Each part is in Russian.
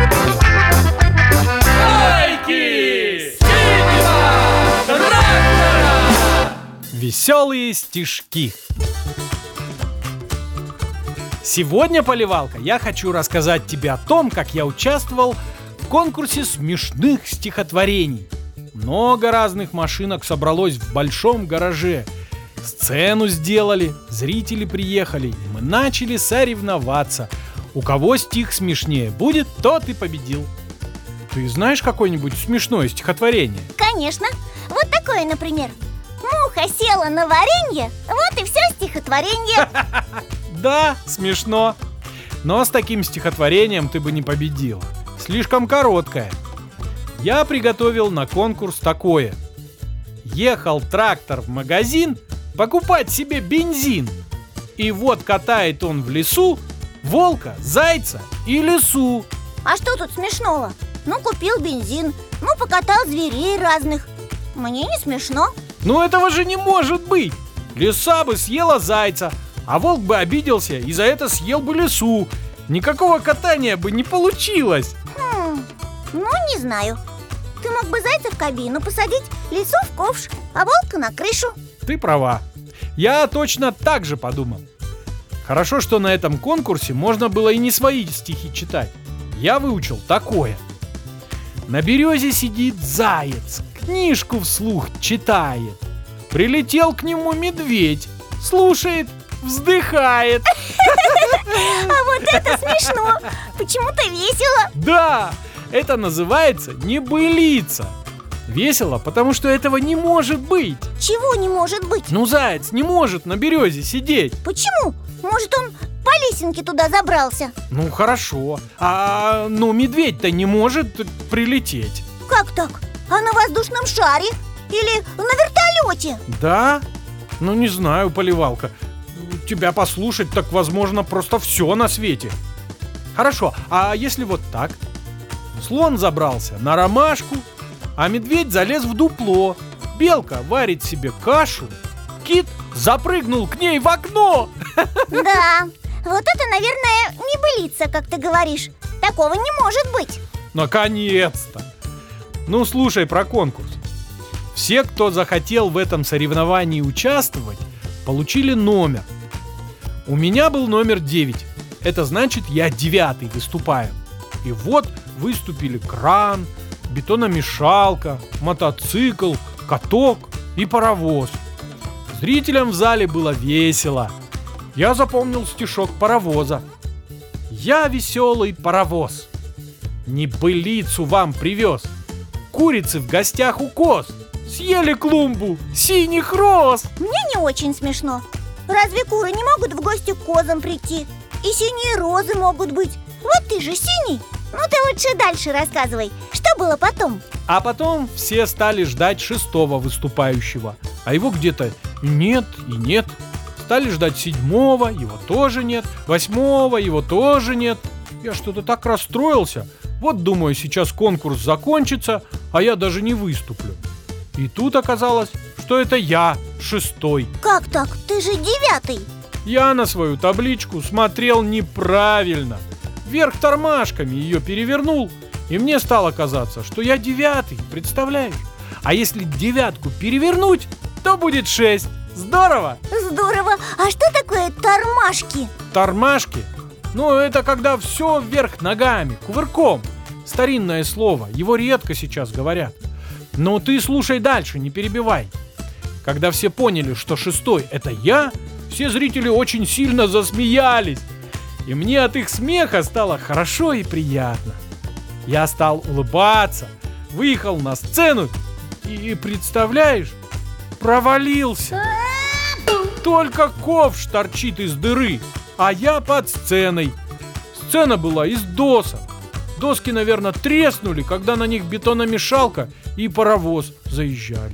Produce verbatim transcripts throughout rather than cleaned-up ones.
Байки синего трактора. Веселые стишки. Сегодня, Поливалка, я хочу рассказать тебе о том, как я участвовал в конкурсе смешных стихотворений. Много разных машинок собралось в большом гараже. Сцену сделали, зрители приехали, и мы начали соревноваться. У кого стих смешнее будет, тот и победил. Ты знаешь какое-нибудь смешное стихотворение? Конечно. Вот такое, например. Муха села на варенье, вот и все стихотворение. Да, смешно. Но с таким стихотворением ты бы не победила. Слишком короткое. Я приготовил на конкурс такое. Ехал трактор в магазин покупать себе бензин. И вот катает он в лесу волка, зайца и лису. А что тут смешного? Ну, купил бензин, ну, покатал зверей разных. Мне не смешно. Ну этого же не может быть. Лиса бы съела зайца, а волк бы обиделся и за это съел бы лису. Никакого катания бы не получилось. Хм, ну, не знаю. Ты мог бы зайца в кабину посадить, лису в ковш, а волка на крышу. Ты права. Я точно так же подумал. Хорошо, что на этом конкурсе можно было и не свои стихи читать. Я выучил такое. На березе сидит заяц, книжку вслух читает. Прилетел к нему медведь, слушает, вздыхает. А вот это смешно. Почему-то весело. Да, это называется небылица. Весело, потому что этого не может быть. Чего не может быть? Ну, заяц не может на березе сидеть. Почему? Может, он по лесенке туда забрался? Ну, хорошо. А, ну, медведь-то не может прилететь. Как так? А на воздушном шаре? Или на вертолете? Да? Ну, не знаю, Поливалка. Тебя послушать, так, возможно, просто все на свете. Хорошо, а если вот так? Слон забрался на ромашку, а медведь залез в дупло. Белка варит себе кашу, кит запрыгнул к ней в окно. Да, вот это, наверное, небылица, как ты говоришь. Такого не может быть. Наконец-то! Ну, слушай про конкурс. Все, кто захотел в этом соревновании участвовать, получили номер. У меня был номер девять. Это значит, я девятый выступаю. И вот выступили кран, бетономешалка, мотоцикл, каток и паровоз. Зрителям в зале было весело. Я запомнил стишок паровоза. Я веселый паровоз, небылицу вам привез. Курицы в гостях у коз съели клумбу синих роз. Мне не очень смешно. Разве куры не могут в гости к козам прийти? И синие розы могут быть. Вот ты же синий. Ну ты лучше дальше рассказывай. Что было потом? А потом все стали ждать шестого выступающего. А его где-то нет и нет. Стали ждать седьмого, его тоже нет. Восьмого, его тоже нет. Я что-то так расстроился. Вот думаю, сейчас конкурс закончится, а я даже не выступлю. И тут оказалось, что это я шестой. Как так? Ты же девятый. Я на свою табличку смотрел неправильно. Вверх тормашками ее перевернул, и мне стало казаться, что я девятый, представляешь? А если девятку перевернуть, то будет шесть. Здорово? Здорово. А что такое тормашки? Тормашки? Ну, это когда все вверх ногами, кувырком. Старинное слово, его редко сейчас говорят. Но ты слушай дальше, не перебивай. Когда все поняли, что шестой — это я, все зрители очень сильно засмеялись. И мне от их смеха стало хорошо и приятно. Я стал улыбаться, выехал на сцену и, представляешь, провалился. Только ковш торчит из дыры, а я под сценой. Сцена была из досок. Доски, наверное, треснули, когда на них бетономешалка и паровоз заезжали.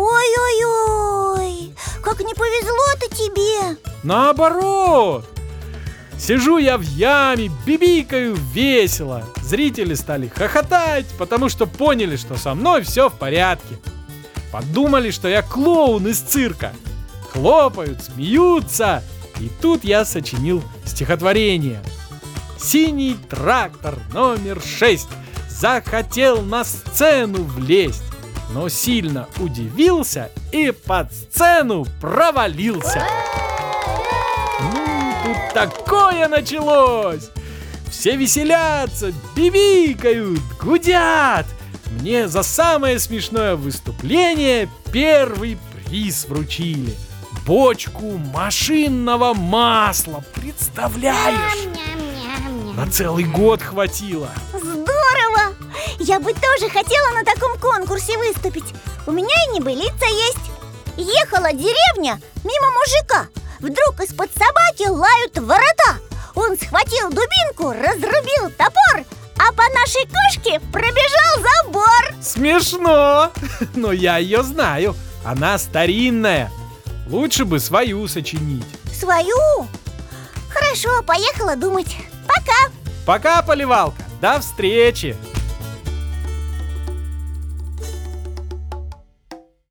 Ой-ой-ой, как не повезло-то тебе. Наоборот. Сижу я в яме, бибикаю весело. Зрители стали хохотать, потому что поняли, что со мной все в порядке. Подумали, что я клоун из цирка. Хлопают, смеются. И тут я сочинил стихотворение. Синий трактор номер шесть захотел на сцену влезть, но сильно удивился и под сцену провалился. Ну, тут такое началось! Все веселятся, бибикают, гудят. Мне за самое смешное выступление первый приз вручили. Бочку машинного масла, представляешь? На целый год хватило. Здорово! Я бы тоже хотела на таком конкурсе выступить. У меня и небылица есть. Ехала деревня мимо мужика. Вдруг из-под собаки лают ворота. Он схватил дубинку, разрубил топор, а по нашей кошке пробежал забор. Смешно, но я ее знаю. Она старинная. Лучше бы свою сочинить. Свою? Хорошо, поехала думать. Пока. Пока, Поливалка. До встречи.